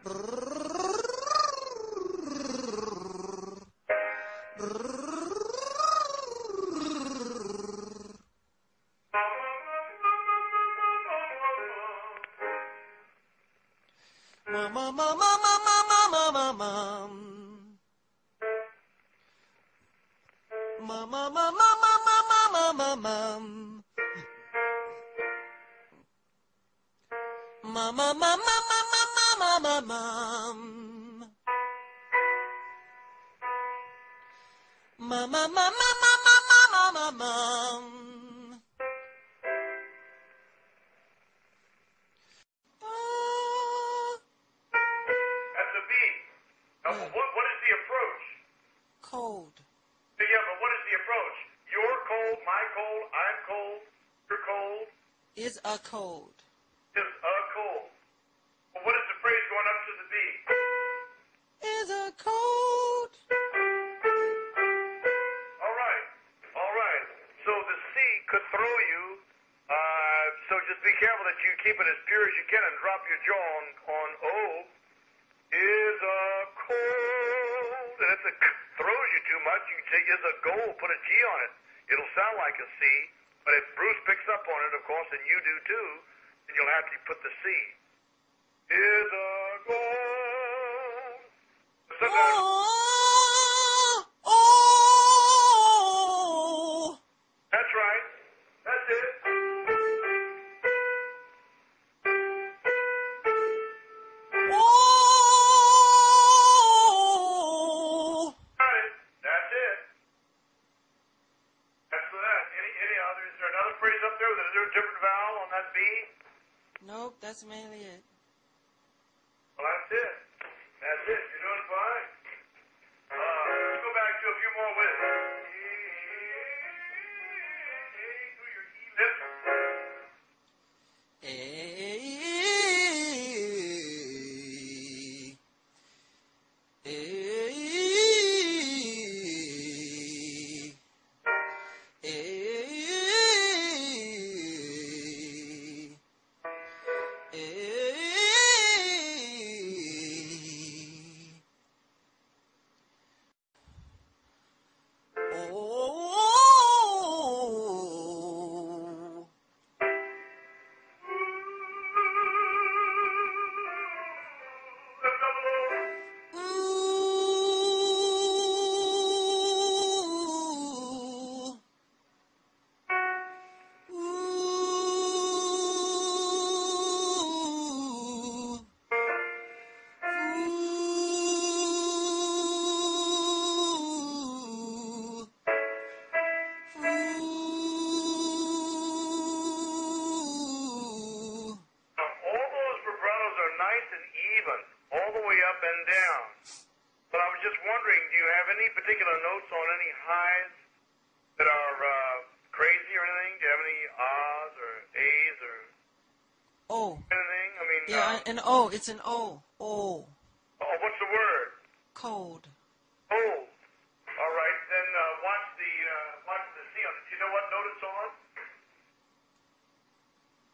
That's a B. Now, what is the approach? Cold. Yeah, but what is the approach? You're cold, my cold, I'm cold, you're cold. Is a cold. Is a cold. Well, what is the phrase going up to the B? Is a cold. All right. So the C could throw you. So just be careful that you keep it as pure as you can and drop your jaw on O. Is a cold. And if it throws you too much, you can take is a gold, put a G on it. It'll sound like a C. But if Bruce picks up on it, of course, and you do too, then you'll have to put the C. Is a gold. That's right. That's it. Got it. That's it. That's for that. Any other? Is there another phrase up there? Is there a different vowel on that B? Nope, that's mainly it. Well, that's it. That's it. You're doing fine. Let's go back to a few more with it. Do your E lips. Particular notes on any highs that are crazy or anything? Do you have any ahs or A's or anything? I mean, an O. It's an O. O. Oh, what's the word? Cold. Cold. All right, then watch the C on it. Do you know what note it's on?